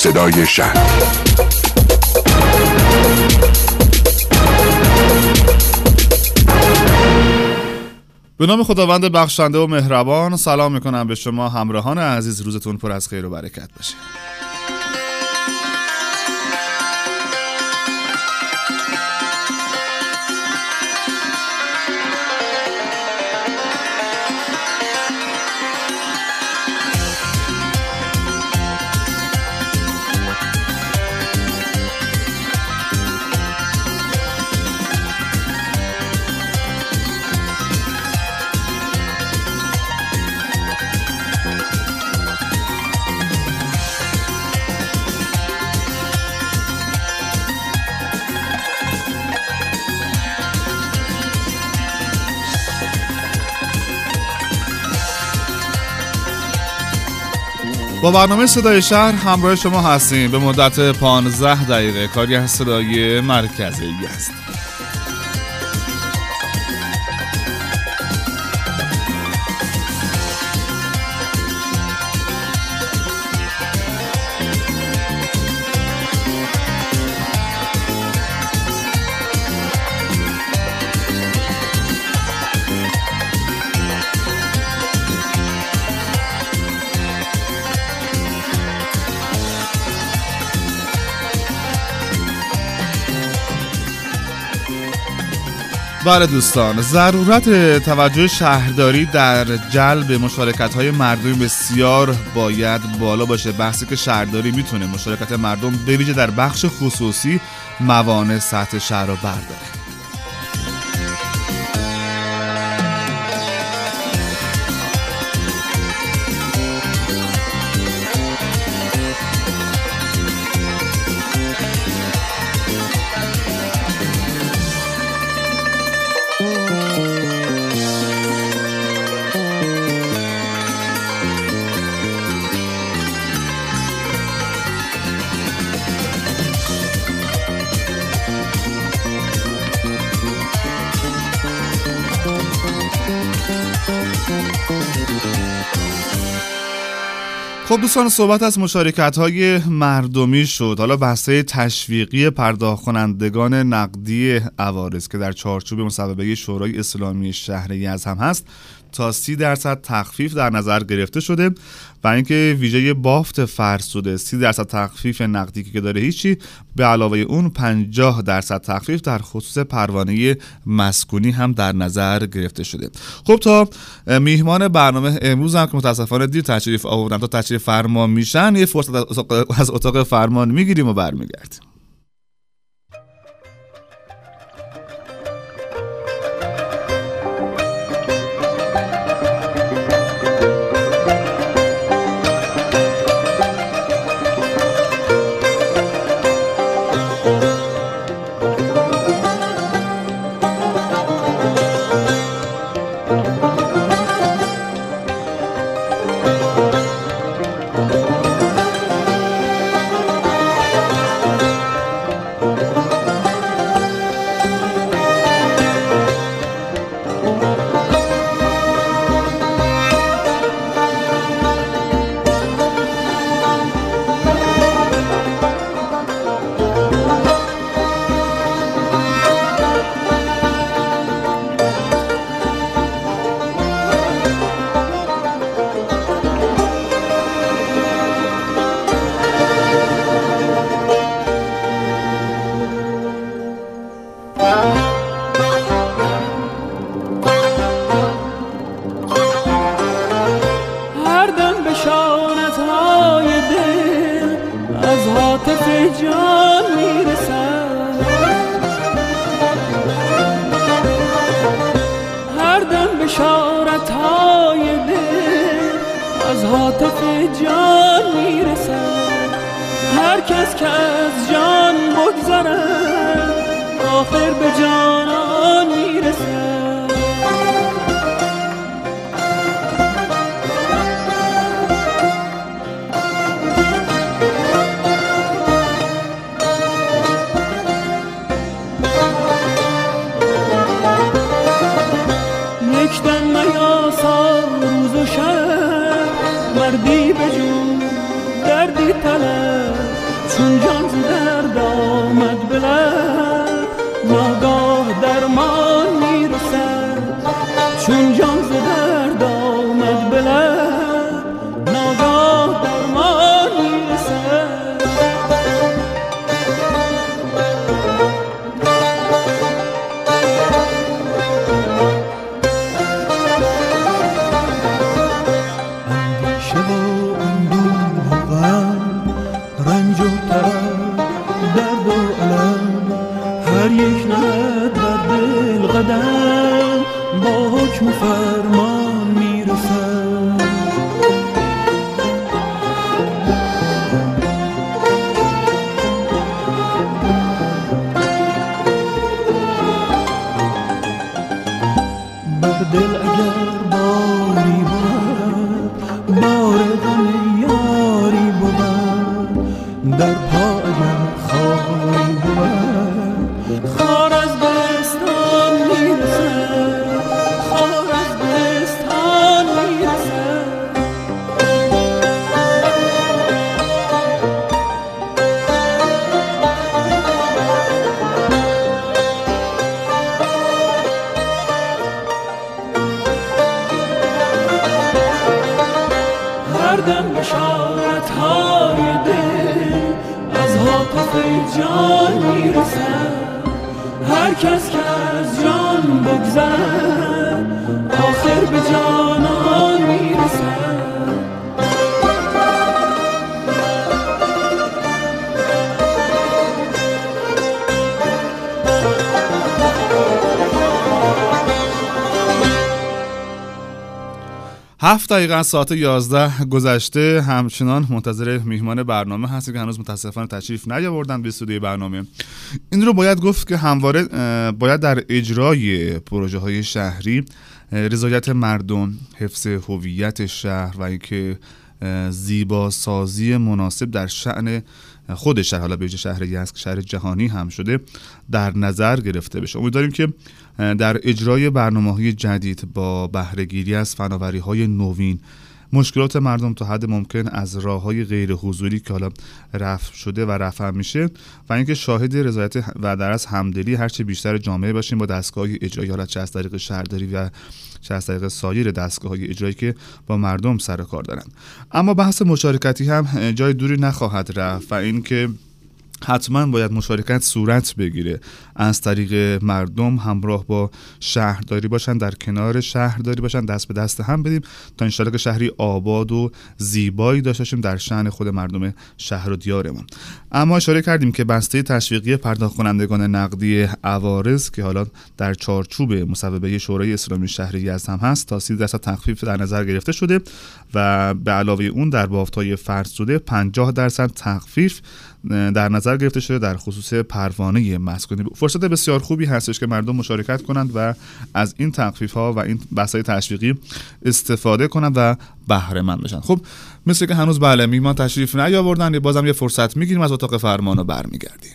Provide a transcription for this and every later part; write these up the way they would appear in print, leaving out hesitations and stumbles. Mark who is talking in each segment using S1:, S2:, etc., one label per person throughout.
S1: صدای شهر.
S2: به نام خداوند بخشنده و مهربان سلام میکنم به شما همراهان عزیز. روزتون پر از خیر و برکت باشه. با برنامه صدای شهر همراه شما هستیم به مدت 15 دقیقه. کاری از صدای مرکزی است. بله دوستان، ضرورت توجه شهرداری در جلب مشارکت‌های مردمی بسیار باید بالا باشه. بحثی که شهرداری میتونه مشارکت مردم به ویژه در بخش خصوصی موانع سطح شهر رو برداره. خب دوستان، صحبت از مشارکت‌های مردمی شد. حالا بحث‌های تشویقی پرداخت کنندگان نقدی عوارض که در چارچوب مصوبه شورای اسلامی شهر یزد هم هست تا 30% تخفیف در نظر گرفته شده و اینکه ویژه بافت فرسوده 30% تخفیف نقدی که داره هیچی، به علاوه اون 50% تخفیف در خصوص پروانه مسکونی هم در نظر گرفته شده. خب تا میهمان برنامه امروز هم که متاسفانه دیر تشریف آوردن تا تشریف فرمان میشن، یه فرصت از اتاق فرمان میگیریم و برمیگردیم.
S3: مردی بجو دردی طلب
S1: چون جان ز درد آمد به لب ناگاه درمان میرسد چون جان ز درد آمد به لب ناگاه درمان میرسد اندیشه و اندوه و غم رنج و طرب درد و علم هر یک نهد بر دل قدم با حکم و فرمان میرسد بر دل اگر باری بود بار غم یاری بود در پا اگر خاری بود خار از بستان میرسد خار از بستان میرسد هر دم بشارت های دل از حاطف جان میرسد هر کس که از جان بگذرد آخر به جانان میرسد
S2: هفت دقیقه از ساعت 11 گذشته همچنان منتظر میهمان برنامه هستیم که هنوز متاسفانه تشریف نیاوردن به استودیوی برنامه. این رو باید گفت که همواره باید در اجرای پروژه های شهری رضایت مردم، حفظ هویت شهر و اینکه زیبا سازی مناسب در شأن خود شهر، حالا به شهر یزد که شهر جهانی هم شده، در نظر گرفته بشه. امیدواریم که در اجرای برنامه‌های جدید با بهره‌گیری از فناوری‌های نوین مشکلات مردم تا حد ممکن از راه‌های غیر حضوری که حالا رفع شده و رفع میشه و اینکه شاهد رضایت و در از همدلی هرچه بیشتر جامعه باشیم با دستگاه اجرایی، حالا چه از طریق شهرداری و چه از طریق سایر دستگاه‌های اجرایی که با مردم سر کار دارن. اما بحث مشارکتی هم جای دوری نخواهد رفت و اینکه حتما باید مشارکت صورت بگیره، از طریق مردم همراه با شهرداری باشن، در کنار شهرداری باشن، دست به دست هم بدیم تا انشالله که شهری آباد و زیبایی داشته باشیم در شأن خود مردم شهر و دیارمون. اما اشاره کردیم که بسته تشویقی پرداخت کنندگان نقدی عوارض که حالا در چارچوب مصوبه شورای اسلامی شهر یزد هم هست تا 30% تخفیف در نظر گرفته شده و به علاوه اون در بافت‌های فرسوده 50% تخفیف در نظر گرفته شده در خصوص پروانه مسکونی. فرصت بسیار خوبی هستش که مردم مشارکت کنند و از این تخفیف ها و این بحث‌های تشویقی استفاده کنند و بهره مند بشن. خب مثل که هنوز میهمان تشریف نیاوردن، بازم یه فرصت میگیریم از اتاق فرمان و برمیگردیم.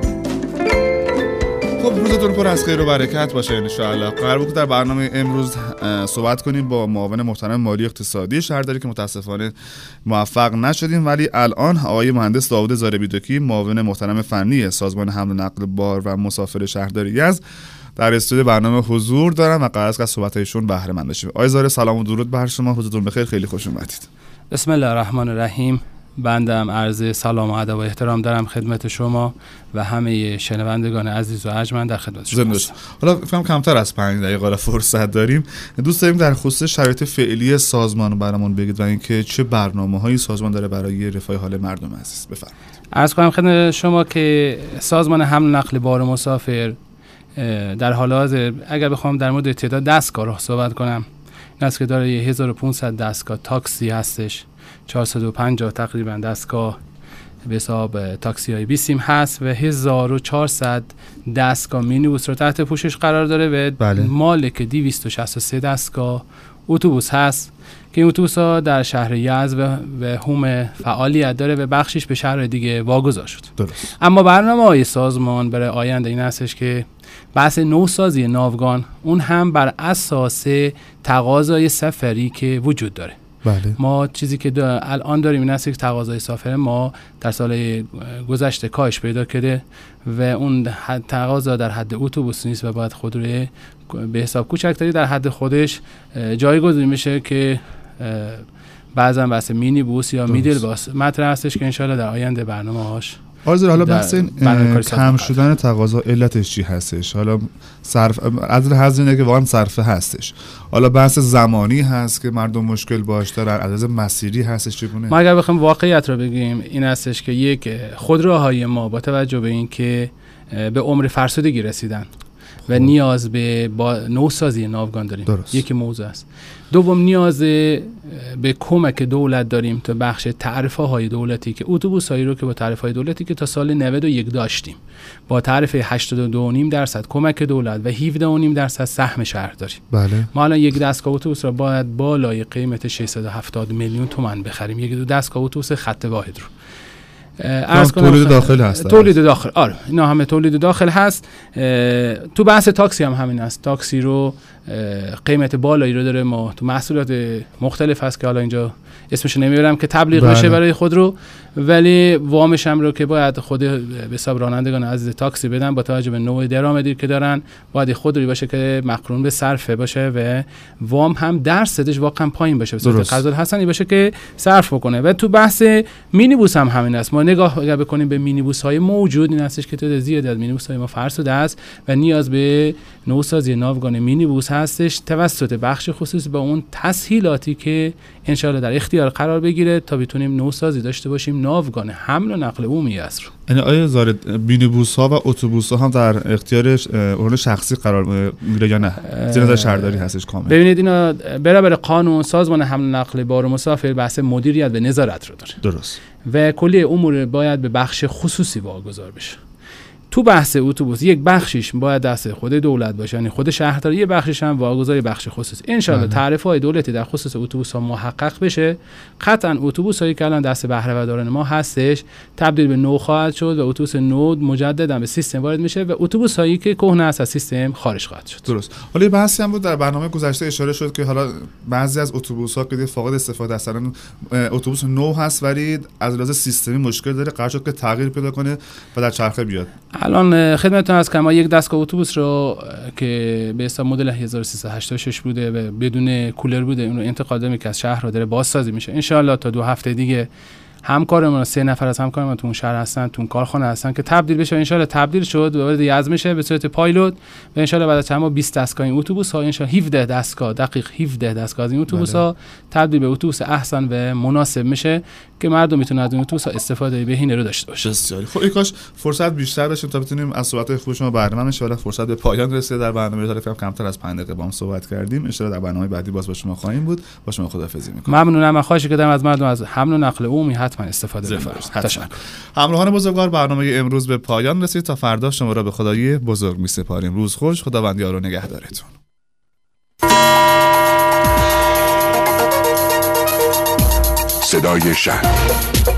S2: پر از خیر و برکت باشه ان شاء الله. قرار بود در برنامه امروز صحبت کنیم با معاون محترم مالی اقتصادی شهرداری که متاسفانه موفق نشدیم، ولی الان آقای مهندس داوود زاربیدوکی معاون محترم فنی سازمان حمل و نقل بار و مسافر شهرداری یزد در استودیو برنامه حضور دارم و قرار است از صحبت‌هایشون بهره مند بشیم. آقای زاره سلام و درود بر شما، حضورتون بخیر، خیلی خوش اومدید.
S3: بسم الله الرحمن الرحیم. بندم عرض سلام و ادب و احترام دارم خدمت شما و همه شنوندگان عزیز و ارجمند در خدمت شما هستم.
S2: حالا فهم کمتر از 5 دقیقه فرصت داریم، دوست داریم در خصوص شرایط فعلی سازمان برامون بگید و اینکه چه برنامه‌هایی سازمان داره برای رفاه حال مردم عزیز. بفرمایید.
S3: عرض کنم خدمت شما که سازمان حمل و نقل بار و مسافر در حال حاضر اگر بخوام در مورد تعداد دستگاه رو صحبت کنم، این است که داره 1500 دستگاه تاکسی هستش، 450 تقریبا دستگاه به حساب تاکسی های بیسیم هست و 1400 دستگاه مینیبوس رو تحت پوشش قرار داره و مالک 263 دستگاه اتوبوس هست که این اتوبوس ها در شهر یزد و هم فعالیت داره و بخشش به شهر دیگه واگذار شد.
S2: درست.
S3: اما برنامه های سازمان برای آینده این هستش که بحث نوسازی ناوگان اون هم بر اساس تقاضای سفری که وجود داره.
S2: بله.
S3: ما چیزی که الان داریم این است که تقاضای سفر ما در سال گذشته کاهش پیدا کرده و اون تقاضا در حد اتوبوس نیست و باید خودرو به حساب کوچکتری در حد خودش جایگزین میشه که بعضا بحث مینی بوس یا میدل باس مطرح هستش که انشالله در آینده برنامه‌هاش.
S2: حالا بحث کم شدن تقاضا علتش چی هستش؟ حالا صرف از هزینه که واقعا صرفه هستش، حالا بحث زمانی هست که مردم مشکل باش دارن، عدد مسیری هستش چگونه؟
S3: ما اگر بخوایم واقعیت رو بگیم این هستش که یک خودروهای ما با توجه به این که به عمر فرسودگی رسیدن و نیاز به نوسازی ناوگان داریم.
S2: درست.
S3: یکی موضوع است. دوم نیاز به کمک دولت داریم تا بخش تعرفه های دولتی که اتوبوس هایی رو که با تعرفه های دولتی که تا سال 91 داشتیم با تعرفه 82.5% کمک دولت و 17.5% سهم شهر داریم.
S2: بله.
S3: ما الان یک دستگاه اتوبوس رو باید بالای قیمت 670 میلیون تومان بخریم، یک دستگاه اتوبوس خط واحد رو.
S2: تولید داخل هست.
S3: تولید داخل، آره اینا همه تولید داخل هست. تو بحث تاکسی هم همین است. تاکسی رو قیمت بالایی رو داره، ما تو محصولات مختلف هست که حالا اینجا اسمش نمیبرم که تبلیغ بشه برای خود رو، ولی وامش هم رو که باید خود به حساب رانندگان عزیز تاکسی بدن با توجه به نوع درآمدی که دارن، باید خودرویی باشه که مقرون به صرفه باشه و وام هم درصدش واقعا پایین باشه، به صورت قرض حسنی باشه که صرف بکنه. و تو بحث مینیبوس هم همین است. ما نگاه اگر بکنیم به مینیبوس های موجود این هستش که تعداد زیادی از مینیبوس های ما فرسوده است و نیاز به نوسازی ناوگان مینیبوس هستش توسط بخش خصوصی با اون تسهیلاتی که ان شاءالله در اختیار قرار بگیره تا بتونیم نوسازی داشته باشیم ناوگان حمل و نقل عمومی است رو.
S2: یعنی آیا زارد مینیبوس ها و اتوبوس ها هم در اختیار اون شخصی قرار میگیره یا نه؟ زیر نظر شهرداری هستش کامل؟
S3: ببینید اینا برابر قانون سازمان حمل و نقل بار و مسافر بحث مدیریت و نظارت رو داره.
S2: درست.
S3: و کلی امور باید به بخش خصوصی واگذار بشه. تو بحث اتوبوس یک بخشیش باید دست خود دولت باشه، یعنی خود شهرداری، یه بخشیش هم واگذار بخش خصوصی. ان شاء الله تعرفه‌های دولتی در خصوص اتوبوس ها محقق بشه، قطعا اتوبوس هایی که الان دست بهره‌ورداران ما هستش تبدیل به نو خواهد شد و اتوبوس نو مجددا به سیستم وارد میشه و اتوبوس هایی که کهنه است از سیستم خارج خواهد شد.
S2: درست. حالا یه بحثی هم بود در برنامه گذشته اشاره شد که حالا بعضی از اتوبوس ها که فاقد استفاده هستن، اتوبوس نو هست ولی از لحاظ سیستمی مشکل داره، قرار شد که تغییر پیدا کنه و در چرخه بیاد.
S3: الان خدمتتون هست که ما یک دستگاه اتوبوس رو که به حساب مدل 1386 بوده و بدون کولر بوده، اون رو انتقال دادیم که از شهر رو داره بازسازی میشه. ان شاء الله تا 2 هفته دیگه همکارمون 3 نفر از همکارمون تو اون شهر هستن، تو اون کارخانه هستن که تبدیل بشه. ان شاء الله تبدیل شد و وارد یزد میشه به صورت پایلوت و ان شاء الله بعد از چند ماه 20 دستگاه این اتوبوس ها، ان شاء الله 17 دستگاه دقیق 17 دستگاه از این اتوبوس ها تبدیل به اتوبوس احسن و مناسب میشه که مردم میتونن از این اتوبوس ها استفاده بهینه رو داشته باشن.
S2: بسیار خب. کاش فرصت بیشتر داشتیم تا بتونیم از صحبت خوب شما بهره مند بشیم. فرصت به پایان رسیده در برنامه. تا فکر کمتر از 5 دقیقه با هم صحبت کردیم. ان شاء الله در برنامه بعدی باز با شما خواهیم بود. با شما خداحافظی میکنم.
S3: ممنونم. من خواهش کردم از مردم از حمل و نقل عمومی حتما استفاده بکنید. تشکر.
S2: همراهان بزرگوار، برنامه امروز به پایان رسید. تا فردا شما را به خدای بزرگ می‌سپاریم. روز خوش. خداوند یار و نگهدارتون.
S4: صدای شهر